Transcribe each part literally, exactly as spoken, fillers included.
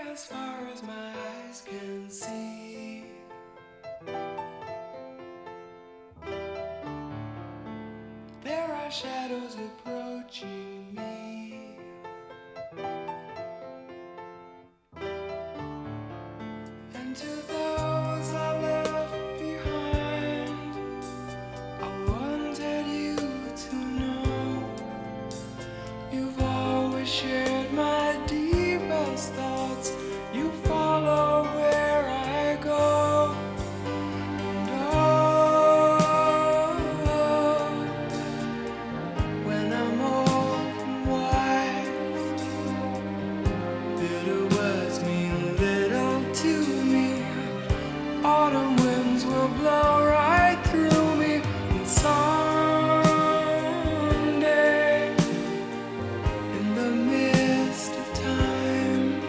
as far as my eyes can see. There are shadows approaching me, and to those I left behind, I wanted you to know you've always shared my deepest thoughts. You follow where I go, and oh, when I'm old and wise, bitter words mean little to me. Autumn winds will blow right through me, and someday, in the mist of time,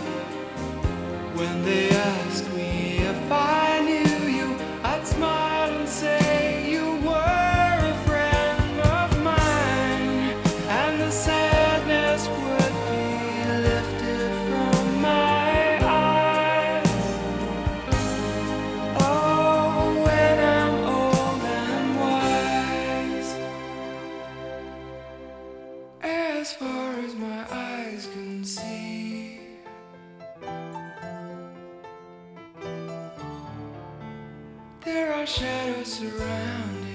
when they ask me if I knew you, I'd smile and say you were a friend of mine, and the sadness would be lifted from my eyes. Oh, when I'm old and wise, as far as my eyes can see. There are shadows surrounding